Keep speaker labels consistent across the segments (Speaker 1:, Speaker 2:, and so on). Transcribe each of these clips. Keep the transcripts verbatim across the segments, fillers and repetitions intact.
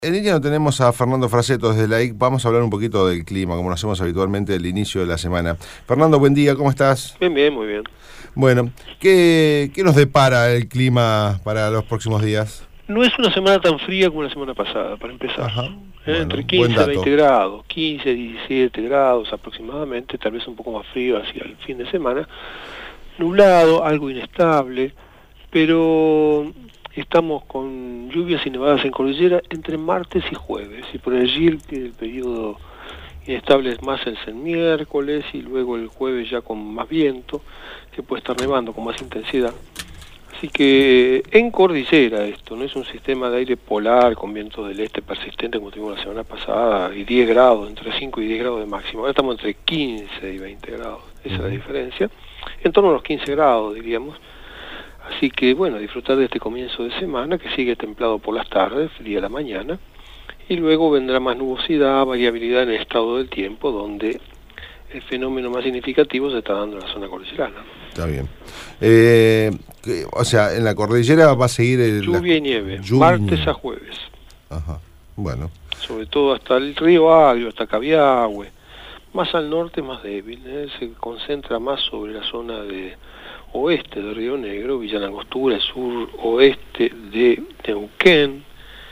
Speaker 1: En línea no tenemos a Fernando Fraseto desde la I C. Vamos a hablar un poquito del clima, como lo hacemos habitualmente al inicio de la semana. Fernando, buen día, ¿cómo estás?
Speaker 2: Bien, bien, muy bien.
Speaker 1: Bueno, ¿qué, qué nos depara el clima para los próximos días?
Speaker 2: No es una semana tan fría como la semana pasada, para empezar.
Speaker 1: Ajá,
Speaker 2: ¿Eh?
Speaker 1: bueno,
Speaker 2: Entre
Speaker 1: buen
Speaker 2: quince y
Speaker 1: dato.
Speaker 2: veinte grados, quince, diecisiete grados aproximadamente, tal vez un poco más frío hacia el fin de semana. Nublado, algo inestable, pero estamos con lluvias y nevadas en cordillera entre martes y jueves, y por allí el, el periodo inestable es más el miércoles y luego el jueves ya con más viento, que puede estar nevando con más intensidad. Así que en cordillera esto, no es un sistema de aire polar con vientos del este persistente como tuvimos la semana pasada, y diez grados, entre cinco y diez grados de máximo. Ahora estamos entre quince y veinte grados, esa es la diferencia. En torno a los quince grados, diríamos. Así que, bueno, disfrutar de este comienzo de semana, que sigue templado por las tardes, fría la mañana, y luego vendrá más nubosidad, variabilidad en el estado del tiempo, donde el fenómeno más significativo se está dando en la zona cordillerana.
Speaker 1: Está bien. Eh, que, o sea, en la cordillera va a seguir... El,
Speaker 2: lluvia
Speaker 1: la,
Speaker 2: y nieve,
Speaker 1: lluvia
Speaker 2: martes
Speaker 1: y nieve.
Speaker 2: a jueves.
Speaker 1: Ajá, bueno.
Speaker 2: Sobre todo hasta el río Agrio, hasta Cabiahue. Más al norte, más débil, ¿eh? Se concentra más sobre la zona de oeste de Río Negro, Villa Langostura, sur oeste de Neuquén,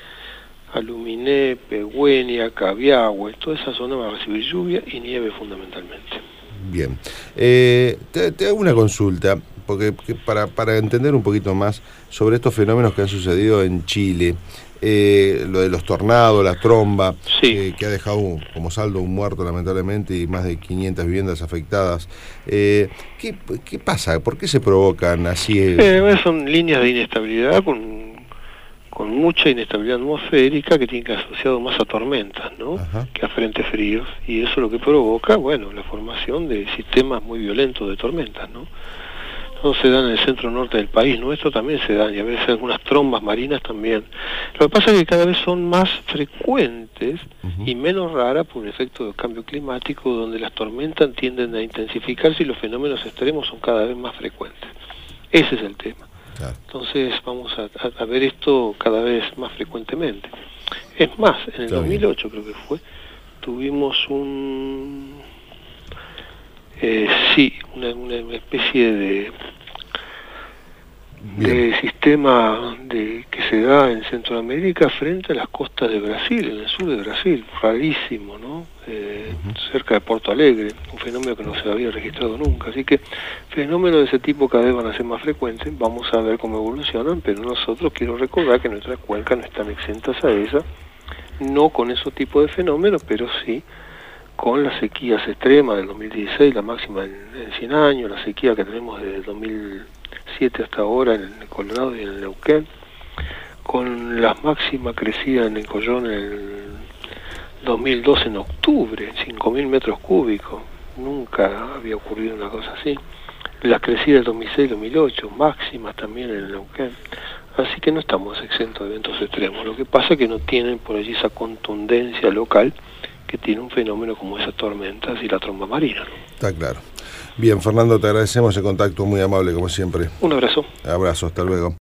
Speaker 2: Aluminé, Pegüeña, Cabiahue. Toda esa zona va a recibir lluvia y nieve fundamentalmente.
Speaker 1: Bien. Eh, te, te hago una consulta, porque que para, para entender un poquito más sobre estos fenómenos que han sucedido en Chile, eh, lo de los tornados, la tromba,
Speaker 2: sí.
Speaker 1: eh, que ha dejado un, como saldo un muerto lamentablemente y más de quinientas viviendas afectadas. Eh, ¿qué, ¿Qué pasa? ¿Por qué se provocan así?
Speaker 2: Eh, son líneas de inestabilidad con... con mucha inestabilidad atmosférica que tiene que asociado más a tormentas, ¿no? Ajá. Que a frentes fríos, y eso lo que provoca, bueno, la formación de sistemas muy violentos de tormentas, ¿no? No se dan en el centro norte del país, nuestro también se dan, y a veces algunas trombas marinas también. Lo que pasa es que cada vez son más frecuentes uh-huh. y menos raras por un efecto de cambio climático, donde las tormentas tienden a intensificarse y los fenómenos extremos son cada vez más frecuentes. Ese es el tema. Claro. Entonces vamos a, a, a ver esto cada vez más frecuentemente. Es más, en el Está dos mil ocho bien. Creo que fue, tuvimos un... Eh, sí, una, una especie de, de sistema de, que se da en Centroamérica frente a las costas de Brasil, en el sur de Brasil, rarísimo, ¿no? Eh, uh-huh. Cerca de Porto Alegre, un fenómeno que no se había registrado nunca. Así que fenómenos de ese tipo cada vez van a ser más frecuentes, vamos a ver cómo evolucionan, pero nosotros quiero recordar que nuestras cuencas no están exentas a esa, no con esos tipos de fenómenos, pero sí con las sequías extremas del dos mil dieciséis, la máxima en, en cien años, la sequía que tenemos desde el dos mil siete hasta ahora en el Colorado y en el Neuquén, con la máxima crecida en el Collón en el dos mil doce en octubre, cinco mil metros cúbicos, nunca había ocurrido una cosa así, las crecidas del dos mil seis dos mil ocho, máximas también en el Neuquén, así que no estamos exentos de eventos extremos, lo que pasa es que no tienen por allí esa contundencia local que tiene un fenómeno como esas tormentas y la tromba marina, ¿no?
Speaker 1: Está claro. Bien, Fernando, te agradecemos el contacto, muy amable como siempre.
Speaker 2: Un abrazo.
Speaker 1: Abrazo, hasta luego.